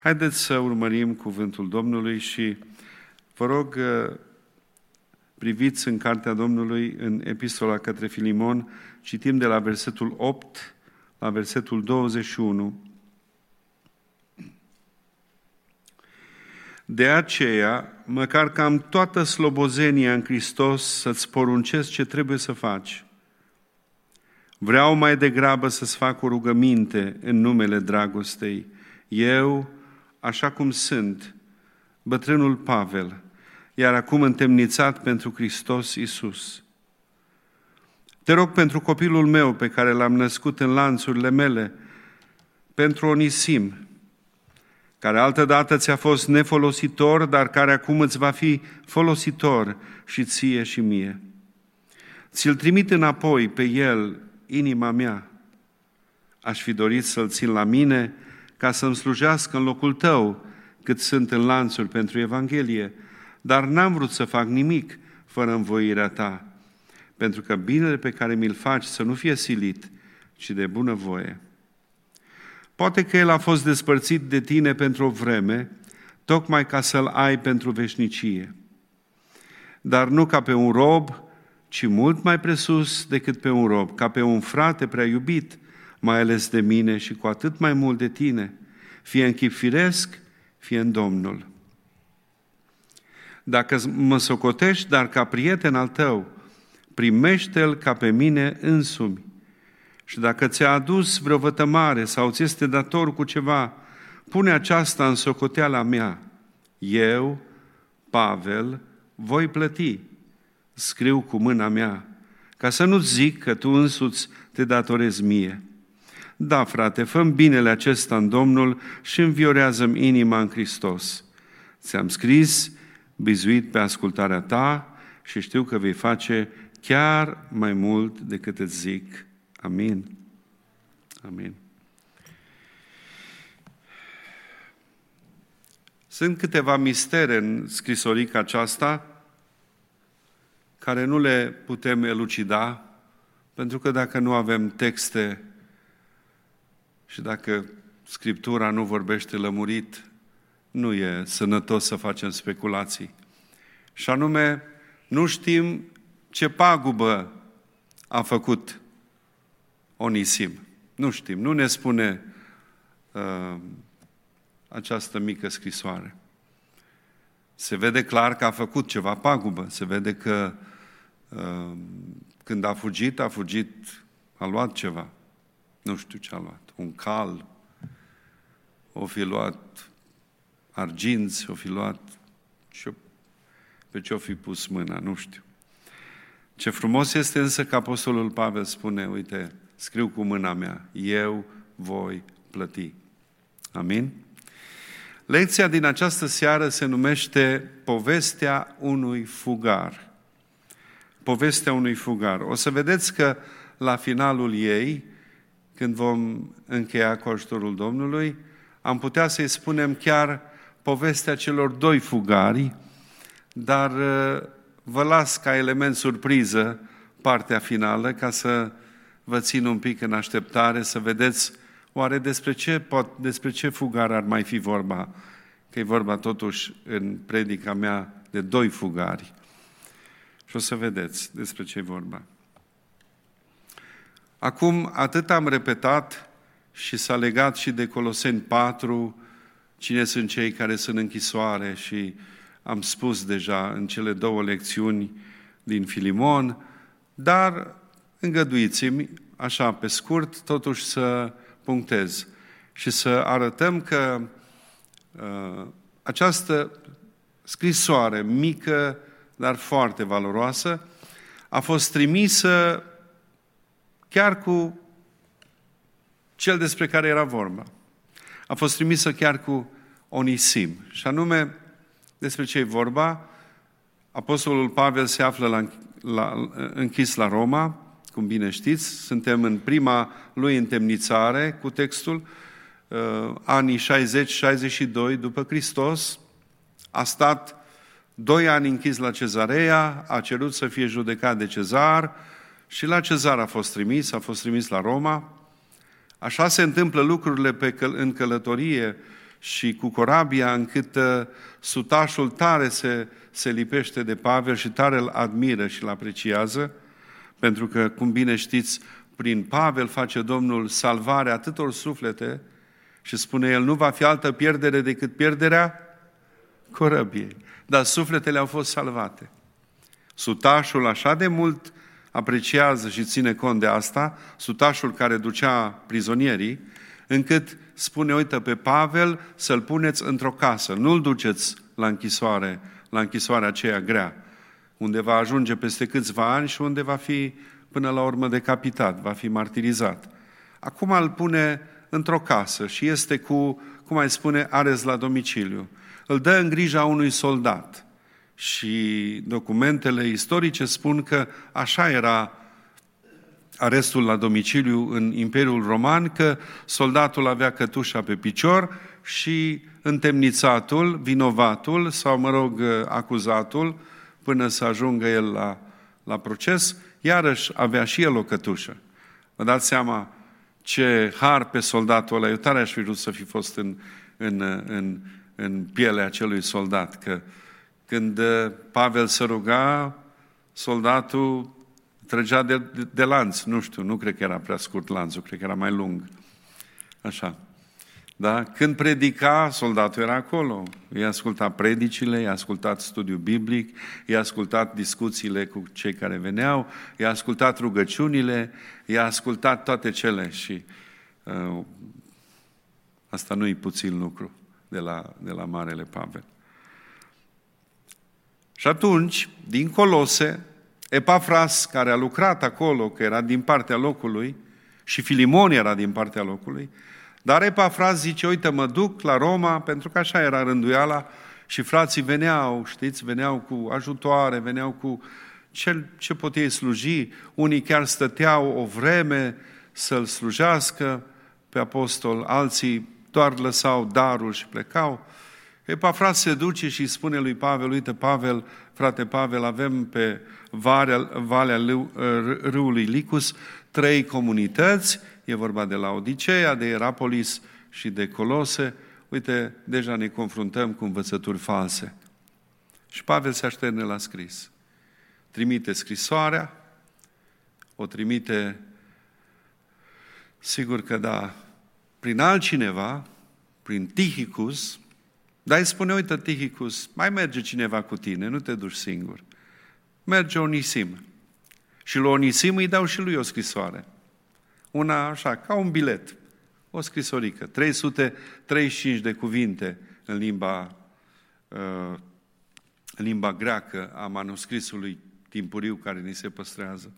Haideți să urmărim cuvântul Domnului și vă rog, priviți în Cartea Domnului, în Epistola către Filimon, citim de la versetul 8 la versetul 21. De aceea, măcar că am toată slobozenia în Hristos să-ți poruncesc ce trebuie să faci, vreau mai degrabă să-ți fac o rugăminte în numele dragostei. Eu, așa cum sunt, bătrânul Pavel, iar acum întemnițat pentru Hristos Iisus. Te rog pentru copilul meu pe care l-am născut în lanțurile mele, pentru Onisim, care altădată ți-a fost nefolositor, dar care acum îți va fi folositor și ție și mie. Ți-l trimit înapoi pe el, inima mea. Aș fi dorit să-l țin la mine ca să-mi slujească în locul tău, cât sunt în lanțuri pentru Evanghelie, dar n-am vrut să fac nimic fără învoirea ta, pentru că binele pe care mi-l faci să nu fie silit, ci de bunăvoie. Poate că el a fost despărțit de tine pentru o vreme, tocmai ca să-l ai pentru veșnicie. Dar nu ca pe un rob, ci mult mai presus decât pe un rob, ca pe un frate prea iubit, mai ales de mine și cu atât mai mult de tine, fie în chip firesc, fie în Domnul. Dacă mă socotești, dar ca prieten al tău, primește-l ca pe mine însumi. Și dacă ți-a adus vreo vătămare sau ți este dator cu ceva, pune aceasta în socoteala mea. Eu, Pavel, voi plăti. Scriu cu mâna mea, ca să nu-ți zic că tu însuți te datorezi mie. Da, frate, fă-mi binele acesta în Domnul și înviorează-mi inima în Hristos. Ți-am scris, bizuit pe ascultarea ta și știu că vei face chiar mai mult decât îți zic. Amin. Amin. Sunt câteva mistere în scrisorica aceasta care nu le putem elucida, pentru că dacă nu avem texte și dacă Scriptura nu vorbește lămurit, nu e sănătos să facem speculații. Și anume, nu știm ce pagubă a făcut Onisim. Nu știm, nu ne spune această mică scrisoare. Se vede clar că a făcut ceva pagubă. Se vede că când a fugit, a luat ceva. Nu știu ce a luat. Un cal, o fi luat arginți, o fi luat pe ce o fi pus mâna, nu știu. Ce frumos este însă că Apostolul Pavel spune, uite, scriu cu mâna mea, eu voi plăti. Amin? Lecția din această seară se numește Povestea unui fugar. Povestea unui fugar. O să vedeți că la finalul ei, când vom încheia cu ajutorul Domnului, am putea să-i spunem chiar povestea celor doi fugari, dar vă las ca element surpriză partea finală, ca să vă țin un pic în așteptare, să vedeți oare despre ce fugar ar mai fi vorba, că e vorba totuși în predica mea de doi fugari. Și o să vedeți despre ce e vorba. Acum, atât am repetat și s-a legat și de Coloseni 4, cine sunt cei care sunt în închisoare, și am spus deja în cele două lecțiuni din Filimon, dar îngăduiți-mi, așa pe scurt, totuși să punctez și să arătăm că această scrisoare mică, dar foarte valoroasă, a fost trimisă chiar cu cel despre care era vorba. A fost trimisă chiar cu Onisim. Și anume, despre ce e vorba, Apostolul Pavel se află închis la Roma, cum bine știți, suntem în prima lui întemnițare cu textul, anii 60-62 după Hristos, a stat 2 ani închis la Cezarea, a cerut să fie judecat de Cezar și la Cezar a fost trimis la Roma. Așa se întâmplă lucrurile în călătorie și cu corabia, încât sutașul tare se lipește de Pavel și tare îl admiră și îl apreciază, pentru că, cum bine știți, prin Pavel face Domnul salvarea atâtor suflete și spune el, nu va fi altă pierdere decât pierderea corăbiei. Dar sufletele au fost salvate. Sutașul așa de mult apreciază și ține cont de asta, sutașul care ducea prizonierii, încât spune, uite, pe Pavel să-l puneți într-o casă, nu-l duceți la închisoarea aceea grea, unde va ajunge peste câțiva ani și unde va fi până la urmă decapitat, va fi martirizat. Acum îl pune într-o casă și este cu, cum mai spune, arest la domiciliu. Îl dă în grija unui soldat. Și documentele istorice spun că așa era arestul la domiciliu în Imperiul Roman, că soldatul avea cătușa pe picior și întemnițatul, vinovatul sau, acuzatul, până să ajungă el la proces, iarăși avea și el o cătușă. Vă dați seama ce har pe soldatul ăla. Eu tare aș fi vrut să fi fost în pielea acelui soldat, că când Pavel se ruga, soldatul trăgea de lanț. Nu știu, nu cred că era prea scurt lanțul, cred că era mai lung. Așa. Da? Când predica, soldatul era acolo. I-a ascultat predicile, i-a ascultat studiul biblic, i-a ascultat discuțiile cu cei care veneau, i-a ascultat rugăciunile, i-a ascultat toate cele și asta nu e puțin lucru de la Marele Pavel. Și atunci, din Colose, Epafras, care a lucrat acolo, că era din partea locului, și Filimon era din partea locului, dar Epafras zice, uite, mă duc la Roma, pentru că așa era rânduiala, și frații veneau, știți, veneau cu ajutoare, veneau cu ce pot ei sluji, unii chiar stăteau o vreme să-l slujească pe apostol, alții doar lăsau darul și plecau. Epafras se duce și spune lui Pavel, uite, Pavel, frate Pavel, avem pe valea râului Licus 3 comunități, e vorba de Laodiceea, de Hierapolis și de Colose. Uite, deja ne confruntăm cu învățături false. Și Pavel se așterne la scris. Trimite scrisoarea, o trimite, sigur că da, prin altcineva, prin Tychicus, dar îi spune, uite, Tychicus, mai merge cineva cu tine, nu te duci singur. Merge Onisim. Și lui Onisim îi dau și lui o scrisoare. Una așa, ca un bilet. O scrisorică. 335 de cuvinte în limba greacă a manuscrisului timpuriu care ni se păstrează.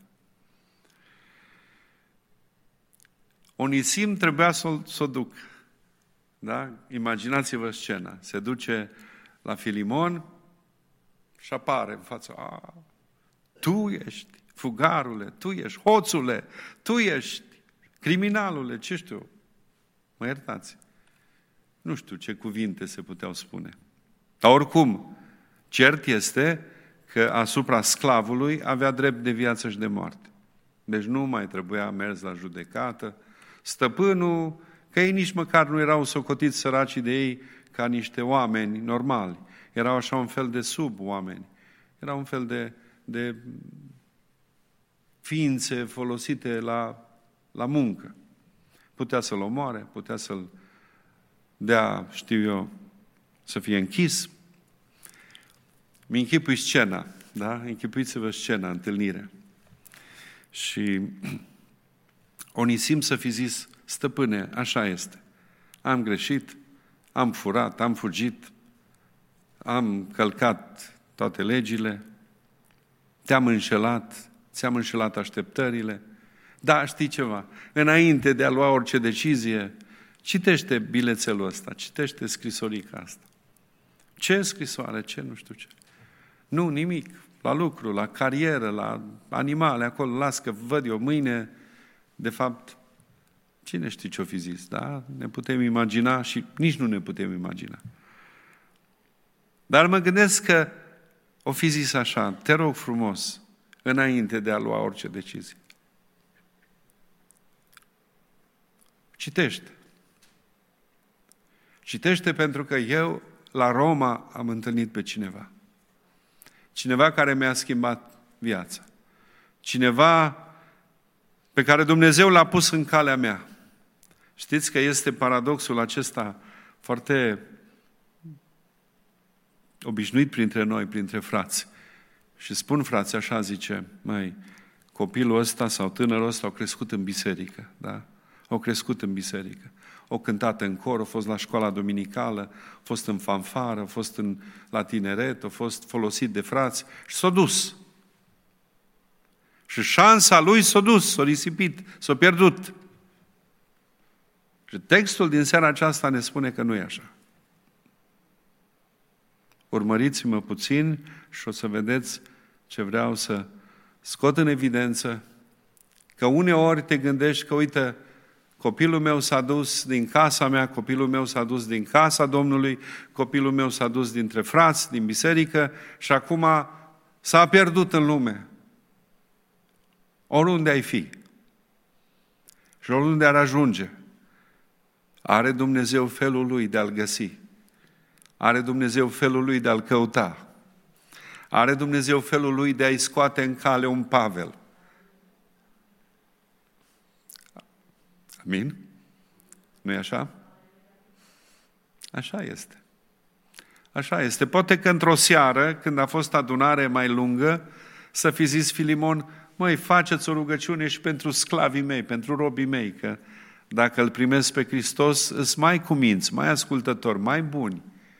Onisim trebuia să o ducă. Da? Imaginați-vă scena. Se duce la Filimon și apare în fața. Tu ești fugarule, tu ești hoțule, tu ești criminalule, ce știu. Mă iertați. Nu știu ce cuvinte se puteau spune. Dar oricum, cert este că asupra sclavului avea drept de viață și de moarte. Deci nu mai trebuia mers la judecată. Stăpânul, că ei nici măcar nu erau socotiți săracii de ei ca niște oameni normali. Erau așa un fel de sub-oameni. Erau un fel de ființe folosite la muncă. Putea să-l omoare, putea să-l dea, știu eu, să fie închis. Mi-închipui scena, da? Închipuiți-vă scena, întâlnirea. Și Onisim să fi zis, stăpâne, așa este. Am greșit, am furat, am fugit, am călcat toate legile, te-am înșelat, ți-am înșelat așteptările. Da, știi ceva, înainte de a lua orice decizie, citește bilețelul ăsta, citește scrisorica asta. Ce scrisoare, ce nu știu ce. Nu, nimic, la lucru, la carieră, la animale, acolo, las că văd eu mâine, de fapt, cine știe ce-o fi zis, da? Ne putem imagina și nici nu ne putem imagina. Dar mă gândesc că o fi zis așa, te rog frumos, înainte de a lua orice decizie. Citește. Citește pentru că eu la Roma am întâlnit pe cineva. Cineva care mi-a schimbat viața. Cineva pe care Dumnezeu l-a pus în calea mea. Știți că este paradoxul acesta foarte obișnuit printre noi, printre frați. Și spun frații așa, zice, măi, copilul ăsta sau tânărul ăsta au crescut în biserică, da? Au crescut în biserică. Au cântat în cor, au fost la școala dominicală, au fost în fanfară, au fost la tineret, au fost folosit de frați și s-au dus. Și șansa lui s-a dus, s-a risipit, s-a pierdut. Și textul din seara aceasta ne spune că nu e așa. Urmăriți-mă puțin și o să vedeți ce vreau să scot în evidență, că uneori te gândești că, uite, copilul meu s-a dus din casa mea, copilul meu s-a dus din casa Domnului, copilul meu s-a dus dintre frați, din biserică și acum s-a pierdut în lume. Oriunde ai fi și oriunde ar ajunge, are Dumnezeu felul Lui de a-L găsi. Are Dumnezeu felul Lui de a-L căuta. Are Dumnezeu felul Lui de a-i scoate în cale un Pavel. Amin? Nu-i așa? Așa este. Așa este. Poate că într-o seară, când a fost adunare mai lungă, să fi zis Filimon, măi, faceți o rugăciune și pentru sclavii mei, pentru robii mei, că dacă îl primesc pe Hristos, îs mai cuminți, mai ascultători, mai buni.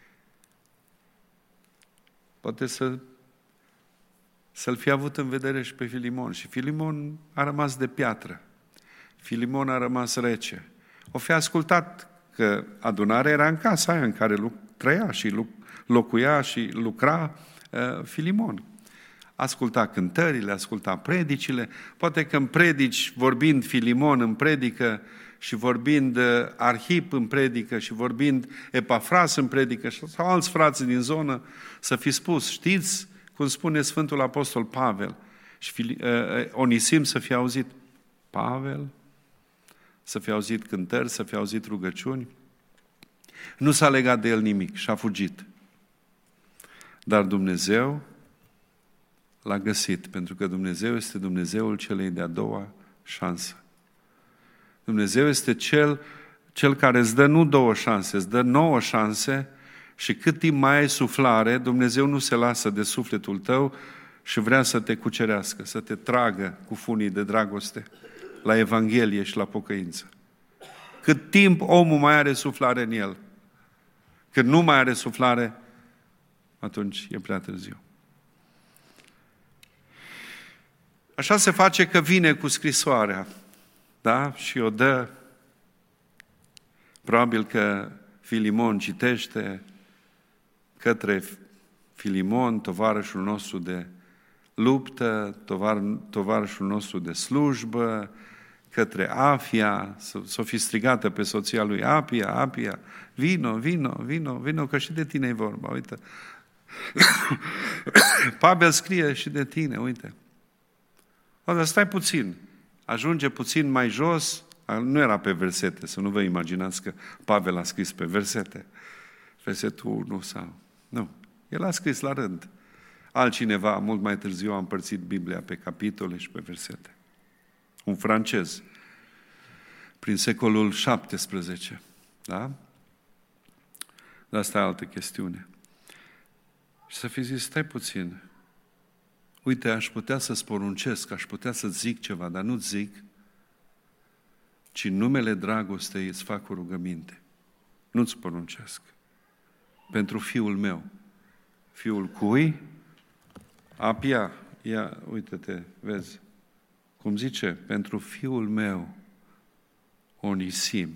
Poate să-l fi avut în vedere și pe Filimon. Și Filimon a rămas de piatră. Filimon a rămas rece. O fi ascultat că adunarea era în casa aia în care trăia și locuia și lucra Filimon. Asculta cântările, asculta predicile. Poate că în predici, vorbind Filimon în predică și vorbind Arhip în predică și vorbind Epafras în predică sau alți frați din zonă, să fi spus, știți cum spune Sfântul Apostol Pavel și Onisim să fie auzit Pavel, să fie auzit cântări, să fie auzit rugăciuni. Nu s-a legat de el nimic și a fugit. Dar Dumnezeu l-a găsit, pentru că Dumnezeu este Dumnezeul celei de-a doua șanse. Dumnezeu este cel care îți dă nu 2 șanse, îți dă 9 șanse și cât timp mai ai suflare, Dumnezeu nu se lasă de sufletul tău și vrea să te cucerească, să te tragă cu funii de dragoste la Evanghelie și la pocăință. Cât timp omul mai are suflare în el, când nu mai are suflare, atunci e prea târziu. Așa se face că vine cu scrisoarea, da? Și o dă. Probabil că Filimon citește către Filimon, tovarășul nostru de luptă, tovarășul nostru de slujbă, către Apia, s-o fi strigată pe soția lui Apia, vino, că și de tine e vorba, uite. Pavel scrie și de tine, uite. Dar stai puțin, ajunge puțin mai jos, nu era pe versete, să nu vă imaginați că Pavel a scris pe versete. Versetul 1 sau... Nu, el a scris la rând. Altcineva, mult mai târziu, a împărțit Biblia pe capitole și pe versete. Un francez, prin secolul 17, da? Dar asta e altă chestiune. Și să fi zis, stai puțin, uite, aș putea să-ți poruncesc, aș putea să-ți zic ceva, dar nu-ți zic, ci în numele dragostei îți fac o rugăminte. Nu-ți poruncesc. Pentru fiul meu. Fiul cui? Apia. Ia, uite-te, vezi. Cum zice? Pentru fiul meu, Onisim.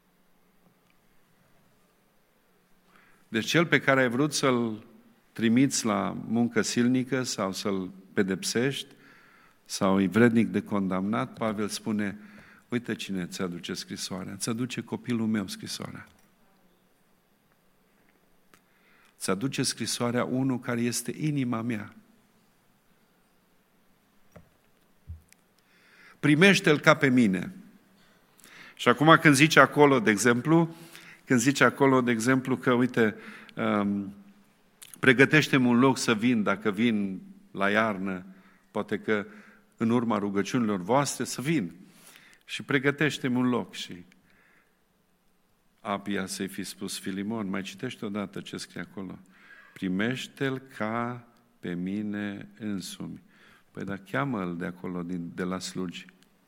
Deci cel pe care ai vrut să-l trimiți la muncă silnică sau să-l pedepsești sau e vrednic de condamnat, Pavel spune, uite cine ți aduce scrisoarea. Ți aduce copilul meu scrisoarea. Ți aduce scrisoarea unul care este inima mea. Primește-l ca pe mine. Și acum când zice acolo, de exemplu, când zice acolo, de exemplu, că, uite, pregătește-mi un loc să vin, dacă vin la iarnă, poate că în urma rugăciunilor voastre să vin. Și pregătește-mi un loc. Și Apia să-i fi spus, Filimon, mai citește odată ce scrie acolo. Primește-l ca pe mine însumi. Păi dar cheamă-l de acolo, de la slugi.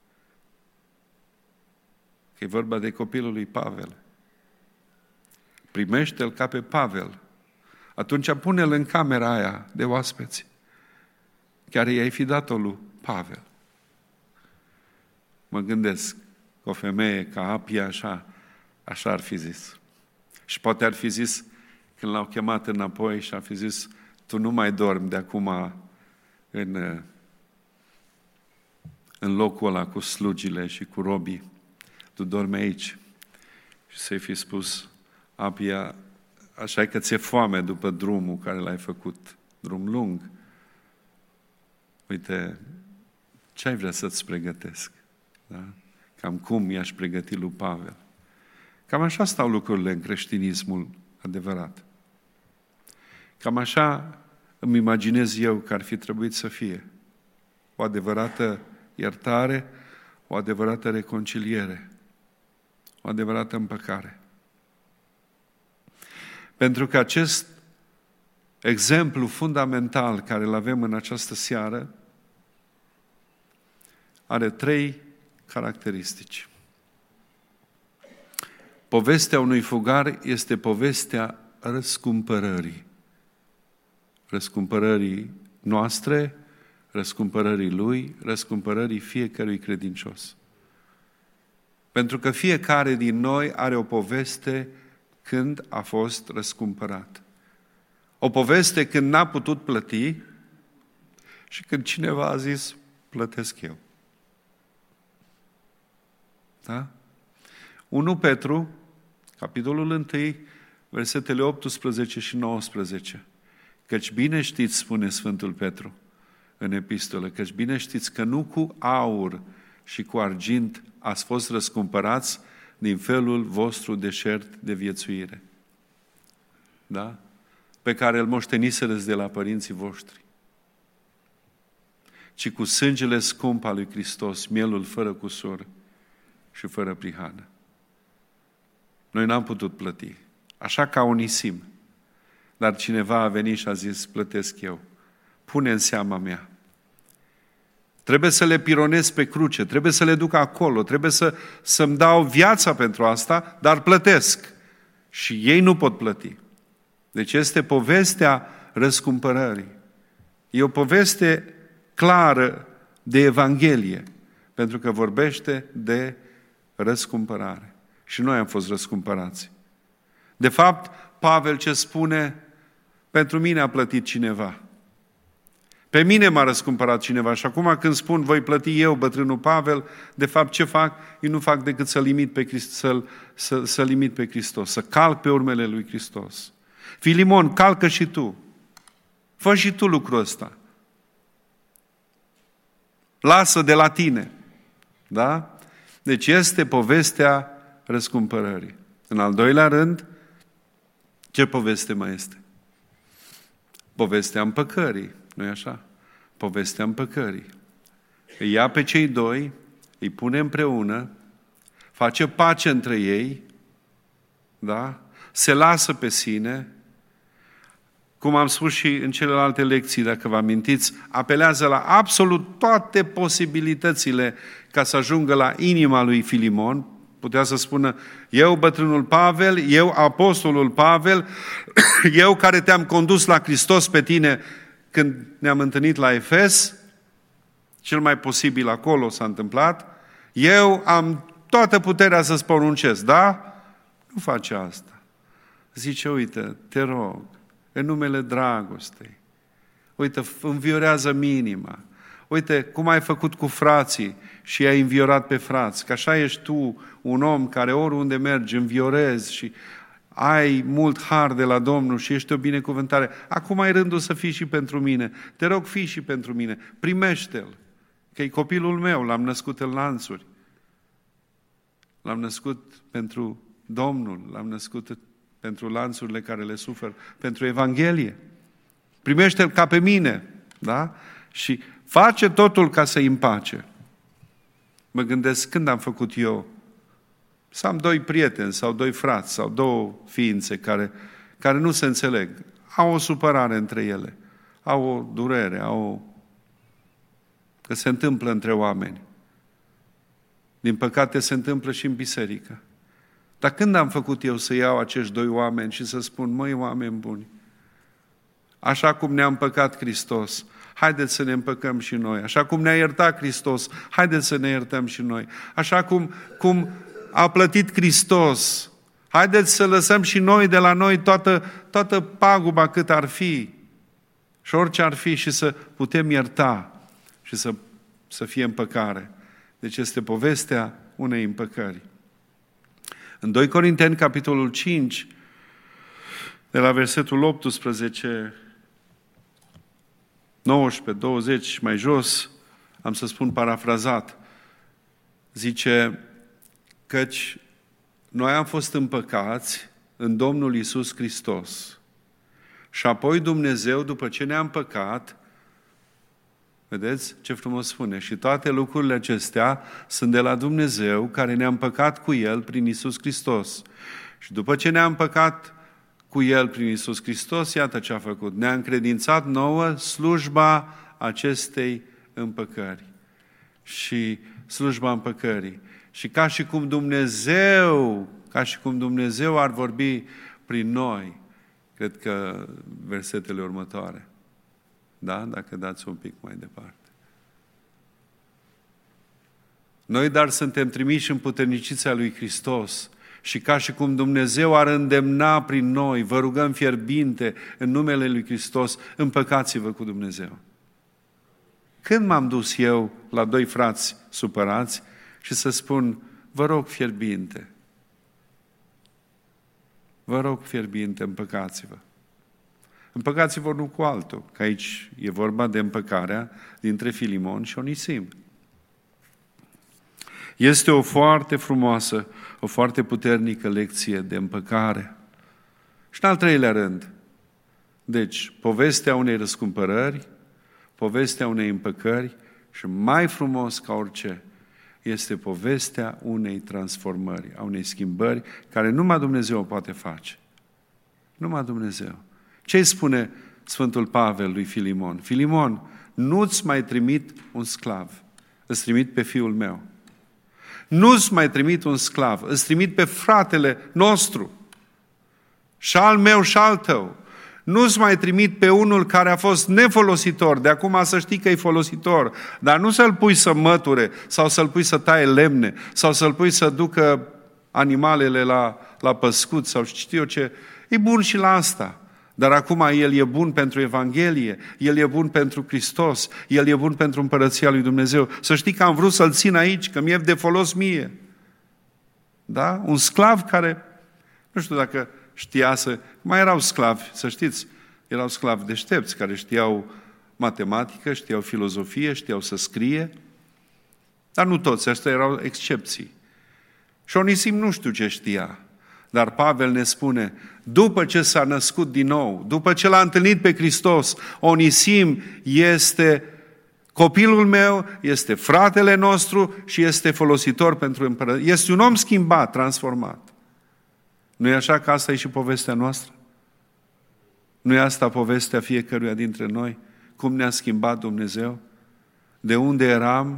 Că e vorba de copilul lui Pavel. Primește-l ca pe Pavel. Atunci pune-l în camera aia de oaspeți. Chiar i-ai fi dat-o lui Pavel. Mă gândesc, o femeie ca Apia așa ar fi zis. Și poate ar fi zis, când l-au chemat înapoi și ar fi zis, tu nu mai dormi de acum în locul ăla cu slugile și cu robii. Tu dormi aici. Și să-i fi spus, Apia, așa e că ți-e foame după drumul care l-ai făcut, drum lung. Uite, ce ai vrea să-ți pregătesc? Da? Cam cum i-aș pregăti lui Pavel. Cam așa stau lucrurile în creștinismul adevărat. Cam așa îmi imaginez eu că ar fi trebuit să fie. O adevărată iertare, o adevărată reconciliere, o adevărată împăcare. Pentru că acest exemplu fundamental care îl avem în această seară are 3 caracteristici. Povestea unui fugar este povestea răscumpărării. Răscumpărării noastre, răscumpărării lui, răscumpărării fiecărui credincios. Pentru că fiecare din noi are o poveste când a fost răscumpărat. O poveste când n-a putut plăti și când cineva a zis, plătesc eu. Da? 1 Petru, capitolul 1, versetele 18 și 19. Căci bine știți, spune Sfântul Petru în epistolă, căci bine știți că nu cu aur și cu argint ați fost răscumpărați din felul vostru deșert de viețuire. Da? Pe care îl moșteniserăți de la părinții voștri. Ci cu sângele scump al lui Hristos, mielul fără cusur și fără prihană. Noi n-am putut plăti. Așa ca Onisim. Dar cineva a venit și a zis, plătesc eu. Pune în seama mea. Trebuie să le pironez pe cruce, trebuie să le duc acolo, trebuie să-mi dau viața pentru asta, dar plătesc. Și ei nu pot plăti. Deci este povestea răscumpărării. E o poveste clară de Evanghelie, pentru că vorbește de răscumpărare. Și noi am fost răscumpărați. De fapt, Pavel ce spune? Pentru mine a plătit cineva. Pe mine m-a răscumpărat cineva. Și acum când spun voi plăti eu, bătrânul Pavel, de fapt ce fac? Eu nu fac decât să limit pe Hristos, să calc pe urmele lui Hristos. Filimon, calcă și tu. Fă și tu lucrul ăsta. Lasă de la tine. Da? Deci este povestea răscumpărării. În al doilea rând, ce poveste mai este? Povestea împăcării, nu-i așa? Povestea împăcării. Îi ia pe cei doi, îi pune împreună, face pace între ei, da? Se lasă pe sine, cum am spus și în celelalte lecții, dacă vă amintiți, apelează la absolut toate posibilitățile ca să ajungă la inima lui Filimon. Putea să spună, eu, bătrânul Pavel, eu, apostolul Pavel, eu care te-am condus la Hristos pe tine când ne-am întâlnit la Efes, cel mai posibil acolo s-a întâmplat, eu am toată puterea să-ți poruncesc, da? Nu face asta. Zice, uite, te rog, în numele dragostei, uite, înviorează minima, uite cum ai făcut cu frații și i-ai înviorat pe frați, că așa ești tu un om care oriunde mergi înviorezi și ai mult har de la Domnul și ești o binecuvântare. Acum ai rândul să fii și pentru mine. Te rog, fii și pentru mine. Primește-l, că e copilul meu, l-am născut în lanțuri. L-am născut pentru Domnul, l-am născut pentru lanțurile care le sufer, pentru Evanghelie. Primește-l ca pe mine, da? Și face totul ca să-i împace. Mă gândesc când am făcut eu să am 2 prieteni sau 2 frați sau 2 ființe care nu se înțeleg. Au o supărare între ele, au o durere, că se întâmplă între oameni. Din păcate se întâmplă și în biserică. Dar când am făcut eu să iau acești 2 oameni și să spun, măi, oameni buni, așa cum ne-a împăcat Hristos, haideți să ne împăcăm și noi. Așa cum ne-a iertat Hristos, haideți să ne iertăm și noi. Așa cum a plătit Hristos, haideți să lăsăm și noi de la noi toată paguba cât ar fi și orice ar fi și să putem ierta și să fie împăcare. Deci este povestea unei împăcări. În 2 Corinteni, capitolul 5, de la versetul 18, 19, 20 mai jos, am să spun parafrazat, zice, căci noi am fost împăcați în Domnul Iisus Hristos și apoi Dumnezeu, după ce ne-a împăcat, vedeți ce frumos spune, și toate lucrurile acestea sunt de la Dumnezeu care ne-a împăcat cu El prin Iisus Hristos. Și după ce ne-a împăcat cu El prin Iisus Hristos, iată ce a făcut. Ne-a încredințat nouă slujba acestei împăcări. Și slujba împăcării. Și ca și cum Dumnezeu ar vorbi prin noi, cred că versetele următoare. Da? Dacă dați un pic mai departe. Noi, dar suntem trimiși în puternicița lui Hristos și ca și cum Dumnezeu ar îndemna prin noi, vă rugăm fierbinte în numele lui Hristos, împăcați-vă cu Dumnezeu. Când m-am dus eu la 2 frați supărați și să spun, vă rog fierbinte, împăcați-vă. Împăcați-vă unul cu altul, că aici e vorba de împăcarea dintre Filimon și Onisim. Este o foarte frumoasă, o foarte puternică lecție de împăcare. Și în al 3-lea rând, deci, povestea unei răscumpărări, povestea unei împăcări și mai frumos ca orice, este povestea unei transformări, a unei schimbări, care numai Dumnezeu o poate face. Numai Dumnezeu. Ce îi spune Sfântul Pavel lui Filimon? Filimon, nu-ți mai trimit un sclav, îți trimit pe fiul meu. Nu-ți mai trimit un sclav, îți trimit pe fratele nostru, și al meu și al tău. Nu-ți mai trimit pe unul care a fost nefolositor, de acum să știi că e folositor, dar nu să-l pui să măture, sau să-l pui să taie lemne, sau să-l pui să ducă animalele la păscut, sau știu eu ce. E bun și la asta. Dar acum El e bun pentru Evanghelie, El e bun pentru Hristos, El e bun pentru Împărăția lui Dumnezeu. Să știi că am vrut să-L țin aici, că mi-e de folos mie. Da? Un sclav care, nu știu dacă știa mai erau sclavi, să știți, erau sclavi deștepți, care știau matematică, știau filozofie, știau să scrie, dar nu toți, astea erau excepții. Și Onisim nu știu ce știa. Dar Pavel ne spune, după ce s-a născut din nou, după ce l-a întâlnit pe Hristos, Onisim este copilul meu, este fratele nostru și este folositor pentru împărăție. Este un om schimbat, transformat. Nu e așa că asta e și povestea noastră? Nu e asta povestea fiecăruia dintre noi? Cum ne-a schimbat Dumnezeu? De unde eram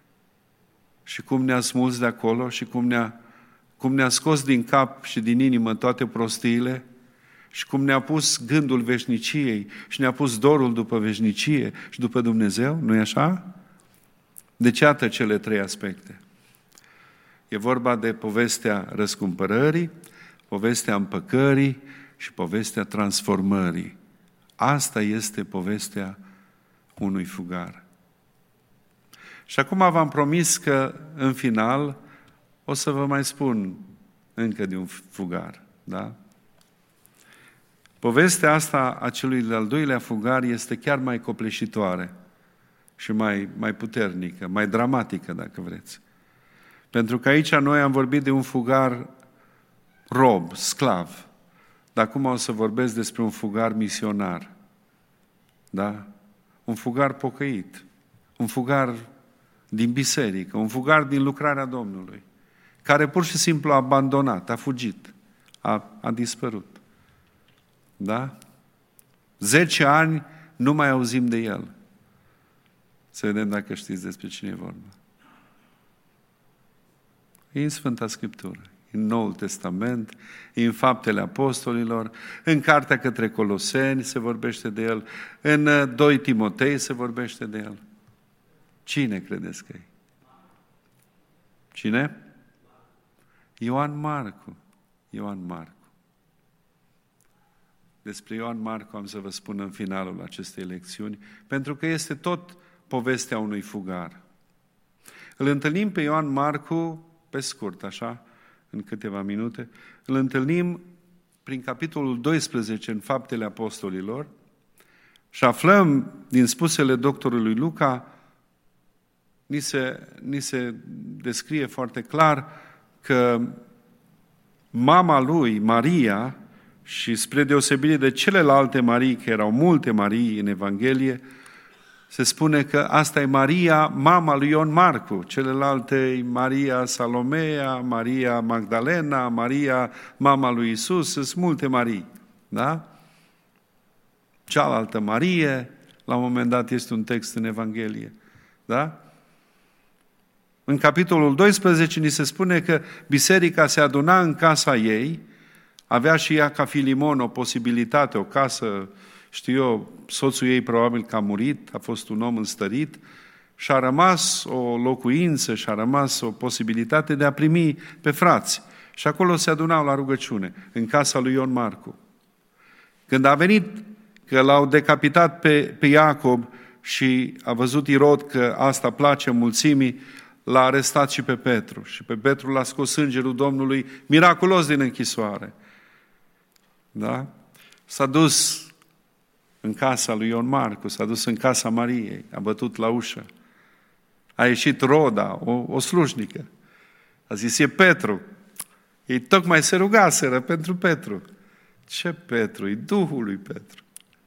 și cum ne-a smuls de acolo și cum ne-a scos din cap și din inimă toate prostiile și cum ne-a pus gândul veșniciei și ne-a pus dorul după veșnicie și după Dumnezeu, nu-i așa? Deci iată cele 3 aspecte. E vorba de povestea răscumpărării, povestea împăcării și povestea transformării. Asta este povestea unui fugar. Și acum v-am promis că în final o să vă mai spun încă de un fugar, da? Povestea asta a celui de-al 2-lea fugar este chiar mai copleșitoare și mai puternică, mai dramatică, dacă vreți. Pentru că aici noi am vorbit de un fugar rob, sclav. Dar acum o să vorbesc despre un fugar misionar. Da? Un fugar pocăit. Un fugar din biserică. Un fugar din lucrarea Domnului. Care pur și simplu a abandonat, a fugit. A dispărut. Da? 10 ani nu mai auzim de el. Să vedem dacă știți despre cine e vorba. E în Sfânta Scriptură, în Noul Testament, în Faptele Apostolilor, în Cartea către Coloseni se vorbește de el, în 2 Timotei se vorbește de el. Cine credeți că e? Cine? Ioan Marcu. Ioan Marcu. Despre Ioan Marcu am să vă spun în finalul acestei lecțiuni, pentru că este tot povestea unui fugar. Îl întâlnim pe Ioan Marcu, pe scurt, așa, în câteva minute, îl întâlnim prin capitolul 12 în Faptele Apostolilor și aflăm din spusele doctorului Luca, ni se descrie foarte clar că mama lui, Maria, și spre deosebire de celelalte Marii, că erau multe Marii în Evanghelie, se spune că asta e Maria, mama lui Ioan Marcu, celelalte e Maria Salomea, Maria Magdalena, Maria, mama lui Isus, sunt multe Marii, da? Cealaltă Marie, la un moment dat este un text în Evanghelie, da? În capitolul 12 ni se spune că biserica se aduna în casa ei, avea și ea ca Filimon o posibilitate, o casă, știu eu, soțul ei probabil că a murit, a fost un om înstărit și a rămas o locuință și a rămas o posibilitate de a primi pe frați. Și acolo se adunau la rugăciune, în casa lui Ioan Marcu. Când a venit, că l-au decapitat pe Iacob și a văzut Irod că asta place mulțimii, l-a arestat și pe Petru. Și pe Petru l-a scos îngerul Domnului miraculos din închisoare. Da? S-a dus în casa lui Ioan Marcu, s-a dus în casa Mariei, a bătut la ușă. A ieșit Roda, o slujnică. A zis, e Petru. Ei tocmai se rugaseră pentru Petru. Ce Petru? E Duhul lui Petru.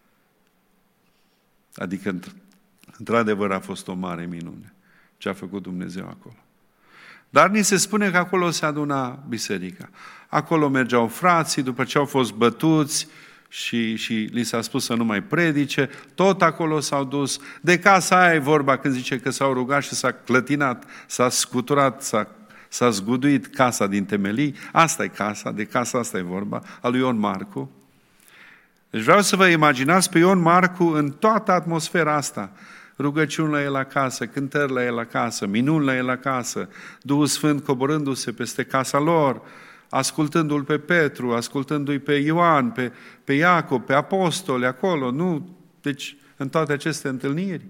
Adică, într-adevăr, a fost o mare minune ce a făcut Dumnezeu acolo. Dar ni se spune că acolo se aduna biserica. Acolo mergeau frații, după ce au fost bătuți și li s-a spus să nu mai predice, tot acolo s-au dus. De casa aia e vorba când zice că s-au rugat și s-a clătinat, s-a scuturat, s-a zguduit casa din temelii. Asta e casa, de casa asta e vorba, a lui Ioan Marcu. Deci vreau să vă imaginați pe Ioan Marcu în toată atmosfera asta. Rugăciuni la el acasă, cântări la el acasă, minuni la el acasă, Duhul Sfânt coborându-se peste casa lor, ascultându-l pe Petru, ascultându-i pe Ioan, pe Iacob, pe apostoli acolo, nu? Deci, în toate aceste întâlniri,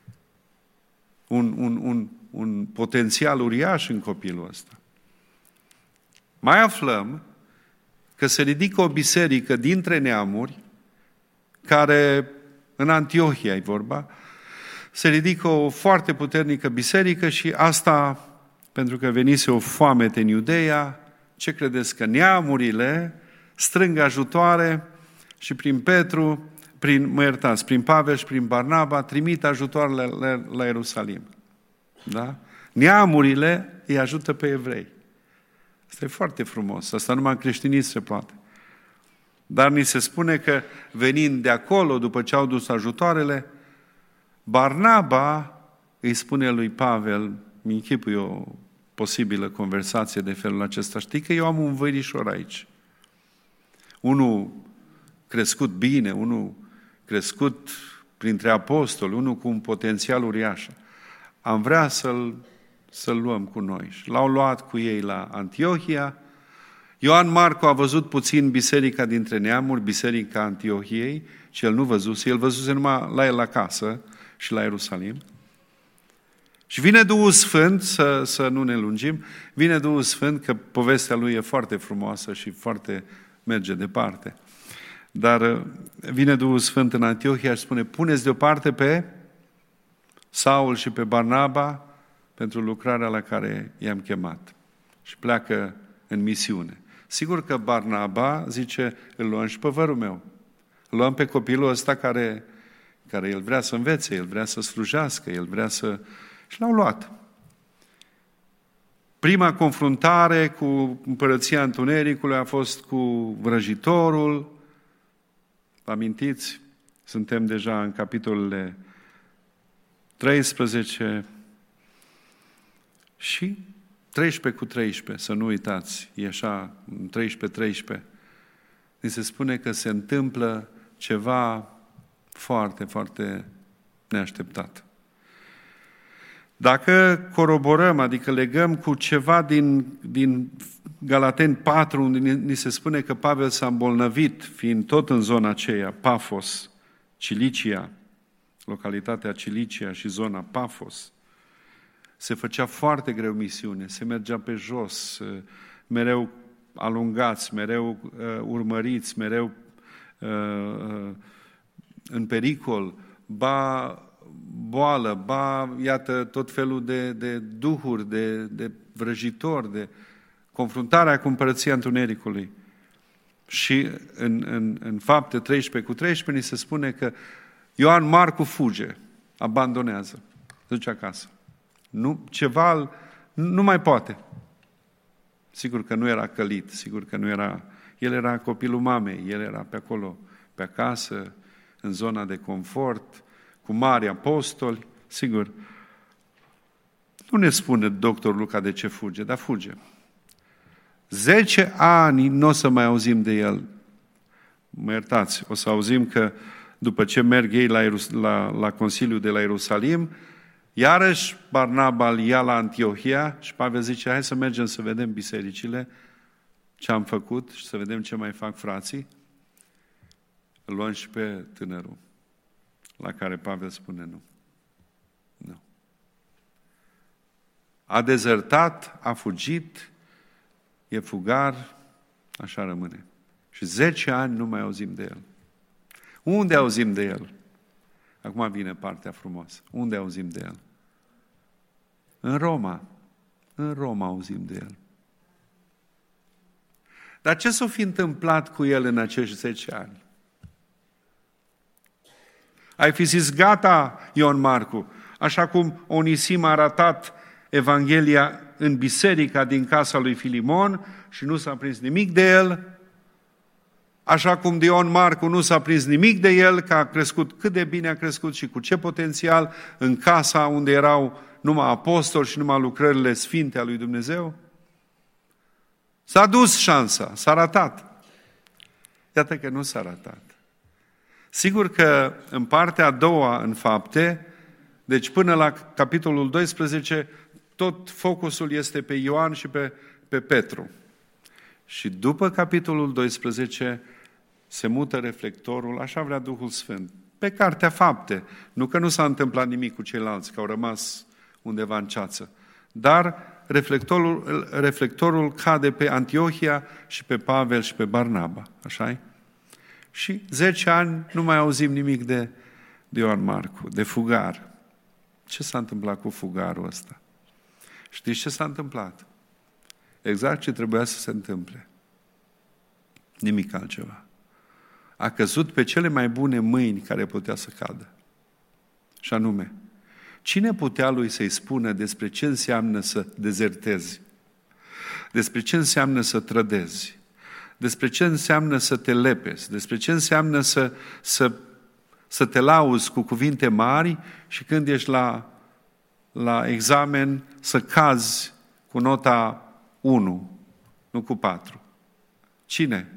un potențial uriaș în copilul ăsta. Mai aflăm că se ridică o biserică dintre neamuri, care, în Antiohia e vorba, se ridică o foarte puternică biserică și asta, pentru că venise o foamete în Iudeea, ce credeți? Că neamurile strâng ajutoare și prin Petru, prin Pavel și prin Barnaba, trimit ajutoarele la Ierusalim. Da? Neamurile îi ajută pe evrei. Asta e foarte frumos. Asta numai în creștinism se poate. Dar ni se spune că venind de acolo, după ce au dus ajutoarele, Barnaba îi spune lui Pavel, mi-închipui o posibilă conversație de felul acesta, știi că eu am un văirișor aici. Unul crescut bine, unul crescut printre apostoli, unul cu un potențial uriaș. Am vrea să-l luăm cu noi. Și l-au luat cu ei la Antiohia. Ioan Marcu a văzut puțin biserica dintre neamuri, biserica Antiohiei, și el nu văzuse, el văzuse numai la el acasă și la Ierusalim. Și vine Duhul Sfânt, să nu ne lungim, vine Duhul Sfânt, că povestea lui e foarte frumoasă și foarte merge departe. Dar vine Duhul Sfânt în Antiohia și spune, puneți deoparte pe Saul și pe Barnaba pentru lucrarea la care i-am chemat. Și pleacă în misiune. Sigur că Barnaba zice, îl luăm și pe vărul meu. Îl luăm pe copilul ăsta care el vrea să învețe, el vrea să slujească, el vrea să... Și l-au luat. Prima confruntare cu împărăția întunericului a fost cu vrăjitorul. Vă amintiți? Suntem deja în capitolele 13 și 13 cu 13, să nu uitați, e așa, 13-13. Ni se spune că se întâmplă ceva foarte, foarte neașteptat. Dacă coroborăm, adică legăm cu ceva din Galateni 4, unde ni se spune că Pavel s-a îmbolnăvit, fiind tot în zona aceea, Pafos, Cilicia, localitatea Cilicia și zona Pafos, se făcea foarte greu misiune, se mergea pe jos, mereu alungați, mereu urmăriți, mereu în pericol, ba boală, ba, iată, tot felul de duhuri, de vrăjitori, de confruntarea cu împărăția întunericului. Și în Fapte 13 cu 13 ni se spune că Ioan Marcu fuge, abandonează, se duce acasă. Nu mai poate. Sigur că nu era călit, sigur că nu era... El era copilul mamei, el era pe acolo, pe acasă, în zona de confort, cu mari apostoli, sigur. Nu ne spune doctorul Luca de ce fuge, dar fuge. 10 ani nu o să mai auzim de el. Mă iertați, o să auzim că după ce merg ei la Consiliul de la Ierusalim, iarăși Barnaba îl ia la Antiohia și Pavel zice, hai să mergem să vedem bisericile, ce am făcut și să vedem ce mai fac frații. Îl luăm și pe tânărul, la care Pavel spune nu. Nu. A dezertat, a fugit, e fugar, așa rămâne. Și 10 ani nu mai auzim de el. Unde auzim de el? Acum vine partea frumoasă. Unde auzim de el? În Roma. În Roma auzim de el. Dar ce s-a fi întâmplat cu el în acești 10 ani? Ai fi zis, gata, Ion Marcu, așa cum Onisim a ratat Evanghelia în biserica din casa lui Filimon și nu s-a prins nimic de el, așa cum de Ion Marcu nu s-a prins nimic de el, că a crescut cât de bine a crescut și cu ce potențial în casa unde erau numai apostoli și numai lucrările sfinte a lui Dumnezeu. S-a dus șansa, s-a ratat. Iată că nu s-a ratat. Sigur că în partea a doua, în Fapte, deci până la capitolul 12, tot focusul este pe Ioan și pe Petru. Și după capitolul 12 se mută reflectorul, așa vrea Duhul Sfânt, pe cartea Fapte. Nu că nu s-a întâmplat nimic cu ceilalți, că au rămas undeva în ceață. Dar reflectorul cade pe Antiohia și pe Pavel și pe Barnaba. Așa-i? Și 10 ani nu mai auzim nimic de Ioan Marcu, de fugar. Ce s-a întâmplat cu fugarul ăsta? Știți ce s-a întâmplat? Exact ce trebuia să se întâmple. Nimic altceva. A căzut pe cele mai bune mâini care putea să cadă. Și anume, cine putea lui să-i spună despre ce înseamnă să dezertezi? Despre ce înseamnă să trădezi? Despre ce înseamnă să te lepezi? Despre ce înseamnă să te lauzi cu cuvinte mari și când ești la examen să cazi cu nota 1, nu cu 4. Cine?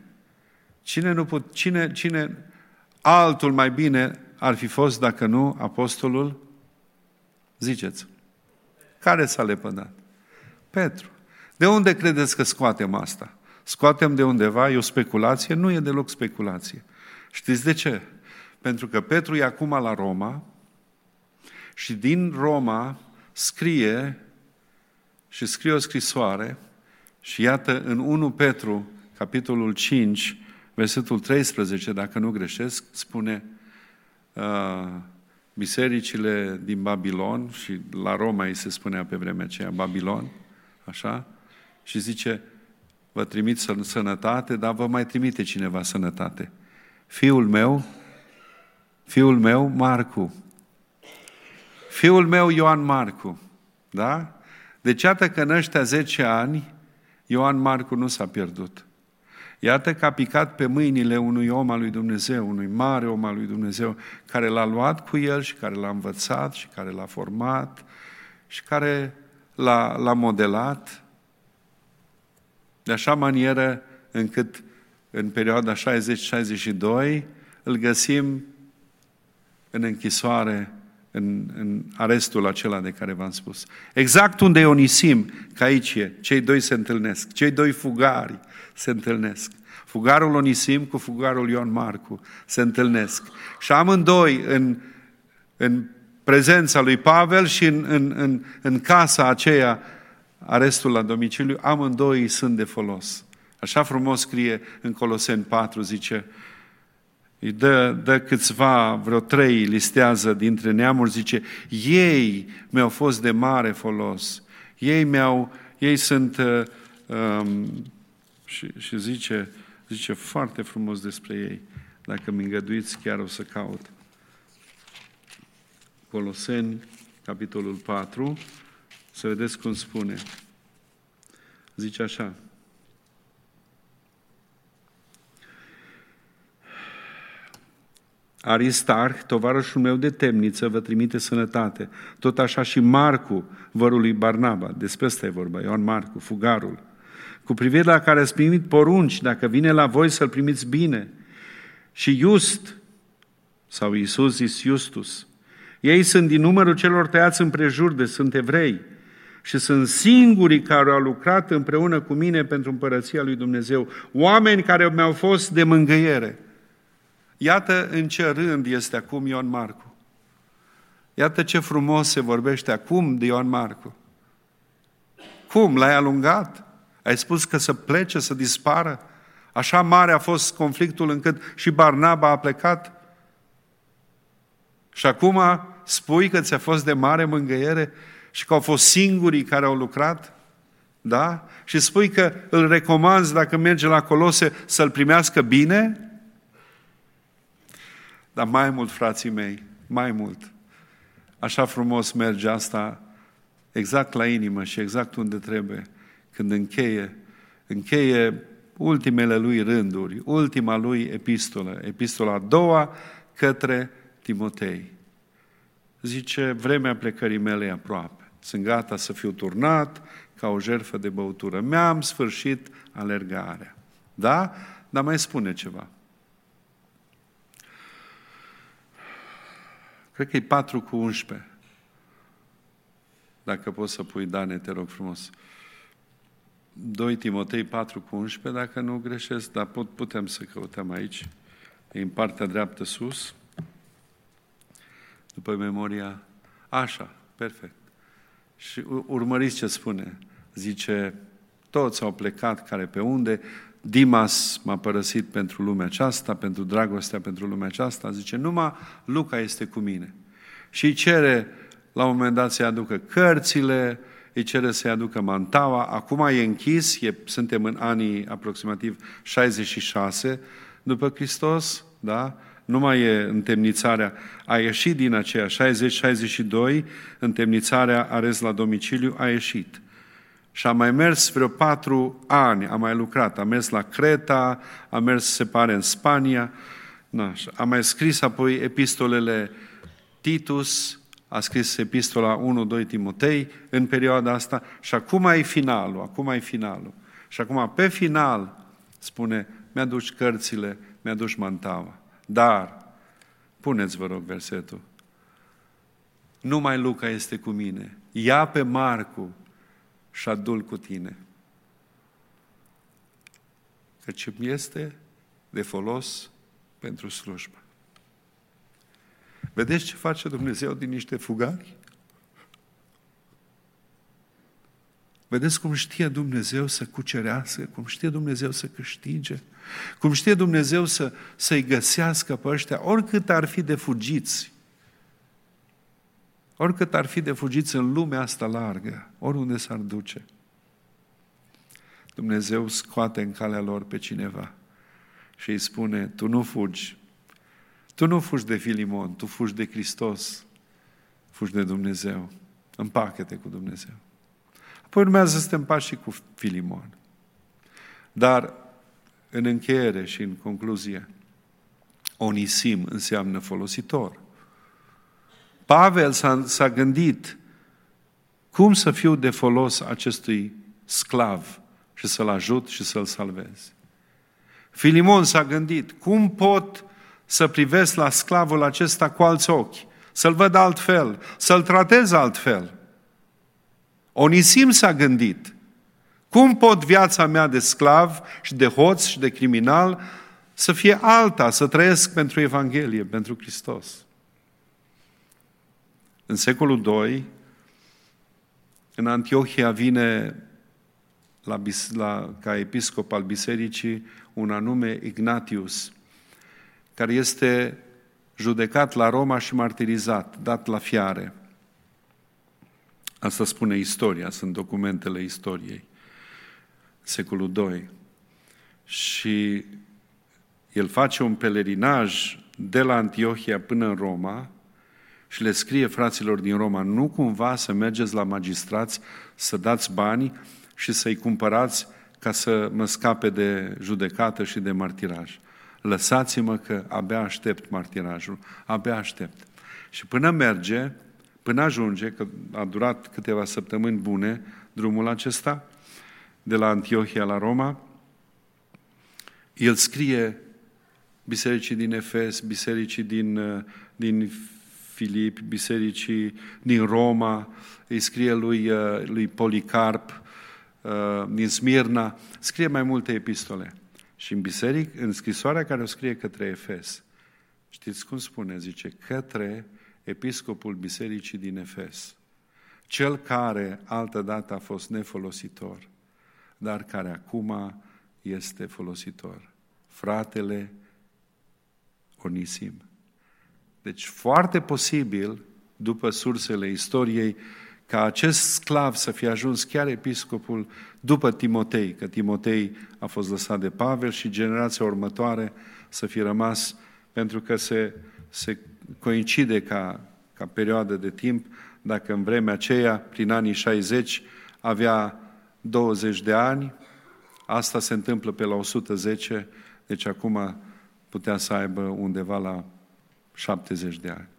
Cine altul mai bine ar fi fost dacă nu apostolul? Ziceți. Care s-a lepădat? Petru. De unde credeți că scoatem asta? Scoatem de undeva, e o speculație? Nu e deloc speculație. Știți de ce? Pentru că Petru e acum la Roma și din Roma scrie o scrisoare și iată în 1 Petru, capitolul 5, versetul 13, dacă nu greșesc, spune bisericile din Babilon, și la Roma îi se spunea pe vremea aceea Babilon, așa, și zice, vă trimit sănătate, dar vă mai trimite cineva sănătate. Fiul meu, Marcu. Fiul meu, Ioan Marcu. Da? Deci iată că în ăștia 10 ani, Ioan Marcu nu s-a pierdut. Iată că a picat pe mâinile unui om al lui Dumnezeu, unui mare om al lui Dumnezeu, care l-a luat cu el și care l-a învățat și care l-a format și care l-a modelat de așa manieră încât în perioada 60-62 îl găsim în închisoare, în arestul acela de care v-am spus. Exact unde e Onisim, că aici e, cei doi se întâlnesc, cei doi fugari se întâlnesc. Fugarul Onisim cu fugarul Ioan Marcu se întâlnesc. Și amândoi în prezența lui Pavel și în casa aceea, arestul la domiciliu, amândoi sunt de folos. Așa frumos scrie în Coloseni 4, zice, îi dă câțiva, vreo 3, listează dintre neamuri, zice, ei mi-au fost de mare folos. Ei sunt, și zice foarte frumos despre ei. Dacă mi îngăduiți, chiar o să caut. Coloseni, capitolul 4, să vedeți cum spune. Zice așa. Aristarh, tovarășul meu de temniță, vă trimite sănătate. Tot așa și Marcu, vărul lui Barnaba, despre ăsta e vorba, Ioan Marcu, fugarul, cu privire la care ați primit porunci, dacă vine la voi să-l primiți bine. Și Iust, sau Iisus zis Iustus, ei sunt din numărul celor tăiați împrejur de sunt evrei și sunt singurii care au lucrat împreună cu mine pentru împărăția lui Dumnezeu, oameni care mi-au fost de mângâiere. Iată în ce rând este acum Ioan Marcu. Iată ce frumos se vorbește acum de Ioan Marcu. Cum? L-ai alungat? Ai spus că să plece, să dispară? Așa mare a fost conflictul încât și Barnaba a plecat? Și acum spui că ți-a fost de mare mângâiere și că au fost singurii care au lucrat? Da? Și spui că îl recomanzi dacă merge la Colose să-l primească bine? Dar mai mult, frații mei, mai mult. Așa frumos merge asta exact la inimă și exact unde trebuie, când încheie ultimele lui rânduri, ultima lui epistolă, epistola a doua către Timotei. Zice, vremea plecării mele e aproape. Sunt gata să fiu turnat ca o jertfă de băutură. Mi-am sfârșit alergarea. Da? Dar mai spune ceva. Cred că e 4:11. Dacă poți să pui, Dane, te rog frumos. 2 Timotei 4:11, dacă nu greșesc, dar putem să căutăm aici. E în partea dreaptă sus. După memoria. Așa, perfect. Și urmăriți ce spune. Zice, toți au plecat care pe unde, Dimas m-a părăsit pentru lumea aceasta, pentru dragostea pentru lumea aceasta, zice, numai Luca este cu mine. Și îi cere, la un moment dat, să-i aducă cărțile, îi cere să-i aducă mantaua, acum e închis, suntem în anii aproximativ 66 după Hristos, da? Nu mai e întemnițarea, a ieșit din aceea 60-62, întemnițarea arest la domiciliu a ieșit. Și a mai mers vreo 4 ani, a mai lucrat, a mers la Creta, a mers, se pare, în Spania, a mai scris apoi epistolele Titus, a scris epistola 1-2 Timotei în perioada asta și acum e finalul, Și acum, pe final, spune, mi-aduci cărțile, mi-aduci mantaua. Dar, puneți, vă rog, versetul, numai Luca este cu mine, ia pe Marcu și adu-l cu tine. Căci îmi este de folos pentru slujbă. Vedeți ce face Dumnezeu din niște fugari? Vedeți cum știe Dumnezeu să cucerească, cum știe Dumnezeu să câștige, cum știe Dumnezeu să-i găsească pe ăștia, oricât ar fi de fugiți. Oricât ar fi de fugiți în lumea asta largă, oriunde s-ar duce. Dumnezeu scoate în calea lor pe cineva și îi spune, tu nu fugi de Filimon, tu fugi de Hristos, fugi de Dumnezeu, împacă-te cu Dumnezeu. Apoi urmează să te împaci și cu Filimon. Dar în încheiere și în concluzie, Onisim înseamnă folositor. Pavel s-a gândit cum să fiu de folos acestui sclav și să-l ajut și să-l salvez. Filimon s-a gândit, cum pot să privesc la sclavul acesta cu alți ochi, să-l văd altfel, să-l tratez altfel. Onisim s-a gândit, cum pot viața mea de sclav și de hoț și de criminal să fie alta, să trăiesc pentru Evanghelie, pentru Hristos. În secolul II, în Antiohia vine ca episcop al bisericii un anume Ignatius, care este judecat la Roma și martirizat, dat la fiare. Asta spune istoria, sunt documentele istoriei, secolul II. Și el face un pelerinaj de la Antiohia până în Roma și le scrie fraților din Roma, nu cumva să mergeți la magistrați, să dați bani și să-i cumpărați ca să mă scape de judecată și de martiraj. Lăsați-mă că abia aștept martirajul, abia aștept. Și până ajunge, că a durat câteva săptămâni bune drumul acesta, de la Antiohia la Roma, el scrie bisericii din Efes, bisericii din Filip, bisericii din Roma, îi scrie lui Policarp din Smirna, scrie mai multe epistole. Și în scrisoarea care o scrie către Efes, știți cum spune? Zice, către episcopul bisericii din Efes, cel care altădată a fost nefolositor, dar care acum este folositor. Fratele Onisim. Deci foarte posibil, după sursele istoriei, ca acest sclav să fie ajuns chiar episcopul după Timotei, că Timotei a fost lăsat de Pavel și generația următoare să fie rămas, pentru că se coincide ca perioadă de timp, dacă în vremea aceea, prin anii 60, avea 20 de ani, asta se întâmplă pe la 110, deci acum putea să aibă undeva la 70 de ani.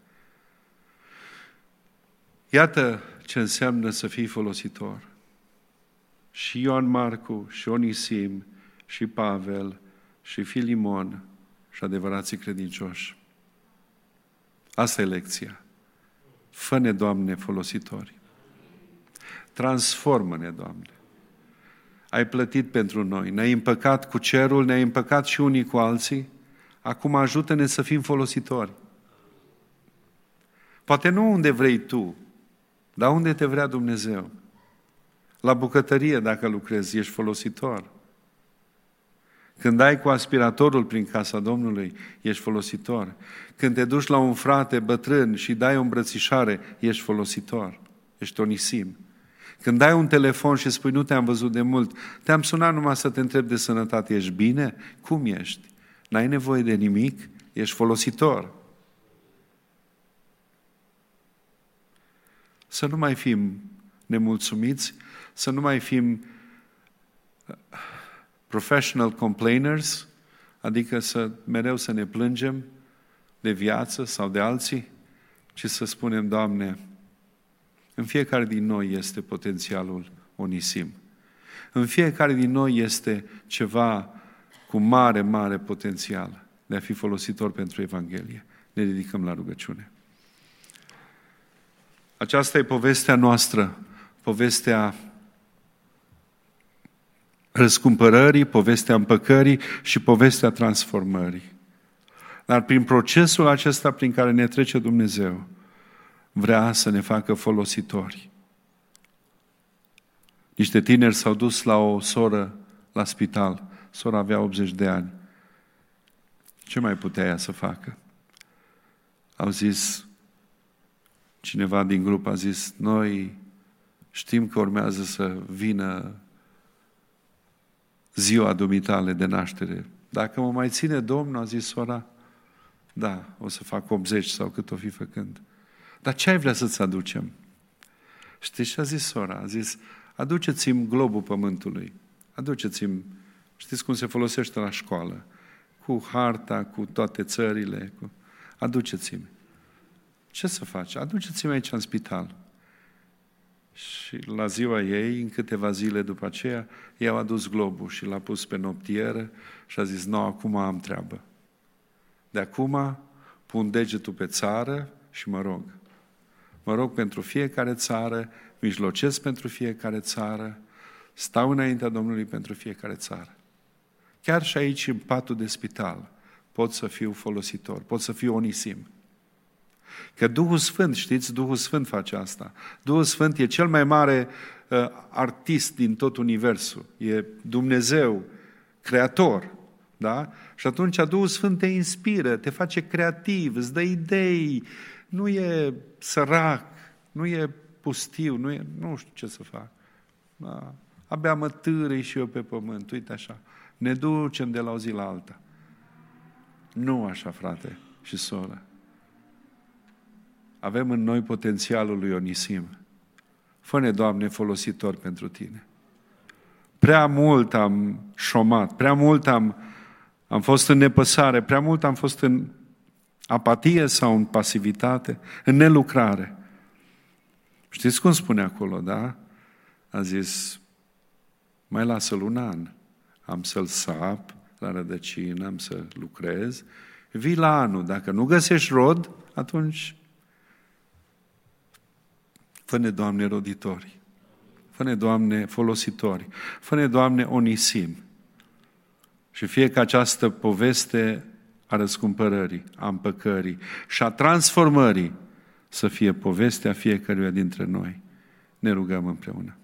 Iată ce înseamnă să fii folositor. Și Ioan Marcu, și Onisim, și Pavel, și Filimon, și adevărații credincioși. Asta e lecția. Fă-ne, Doamne, folositori. Transformă-ne, Doamne. Ai plătit pentru noi, ne-ai împăcat cu cerul, ne-ai împăcat și unii cu alții, acum ajută-ne să fim folositori. Poate nu unde vrei tu, dar unde te vrea Dumnezeu. La bucătărie, dacă lucrezi, ești folositor. Când dai cu aspiratorul prin casa Domnului, ești folositor. Când te duci la un frate bătrân și dai o îmbrățișare, ești folositor. Ești Onisim. Când dai un telefon și spui, nu te-am văzut de mult, te-am sunat numai să te întreb de sănătate, ești bine? Cum ești? N-ai nevoie de nimic? Ești folositor. Să nu mai fim nemulțumiți, să nu mai fim professional complainers, adică mereu să ne plângem de viață sau de alții, ci să spunem, Doamne, în fiecare din noi este potențialul Onisim. În fiecare din noi este ceva cu mare, mare potențial de a fi folositor pentru Evanghelie. Ne ridicăm la rugăciune. Aceasta e povestea noastră, povestea răscumpărării, povestea împăcării și povestea transformării. Dar prin procesul acesta prin care ne trece Dumnezeu, vrea să ne facă folositori. Niște tineri s-au dus la o soră la spital. Sora avea 80 de ani. Ce mai putea ea să facă? Au zis, cineva din grup a zis, noi știm că urmează să vină ziua dumitale de naștere. Dacă mă mai ține Domnul, a zis sora, da, o să fac 80 sau cât o fi făcând. Dar ce ai vrea să-ți aducem? Știți ce a zis sora? A zis, aduceți-mi globul pământului. Aduceți-mi, știți cum se folosește la școală, cu harta, cu toate țările. Aduceți-mi. Ce să faci? Aduceți-mi aici în spital. Și la ziua ei, în câteva zile după aceea, i-au adus globul și l-a pus pe noptieră și a zis, nu, acum am treabă. De acum pun degetul pe țară și mă rog. Mă rog pentru fiecare țară, mijlocesc pentru fiecare țară, stau înaintea Domnului pentru fiecare țară. Chiar și aici, în patul de spital, pot să fiu folositor, pot să fiu Onisim. Că Duhul Sfânt, știți, Duhul Sfânt face asta. Duhul Sfânt e cel mai mare artist din tot universul. E Dumnezeu, creator. Da? Și atunci Duhul Sfânt te inspiră, te face creativ, îți dă idei, nu e sărac, nu e pustiu, nu știu ce să fac. Da. Abia mă târâi și eu pe pământ, uite așa. Ne ducem de la o zi la alta. Nu așa, frate și soră. Avem în noi potențialul lui Onisim. Fă-ne, Doamne, folositor pentru Tine. Prea mult am șomat, prea mult am fost în nepăsare, prea mult am fost în apatie sau în pasivitate, în nelucrare. Știți cum spune acolo, da? A zis, mai lasă-l un an, am să-l sap la rădăcină, am să lucrez, vii la anul, dacă nu găsești rod, atunci fă-ne, Doamne, roditori, fă-ne, Doamne, folositori, fă-ne, Doamne, Onisim. Și fie că această poveste a răscumpărării, a împăcării și a transformării să fie povestea fiecăruia dintre noi. Ne rugăm împreună.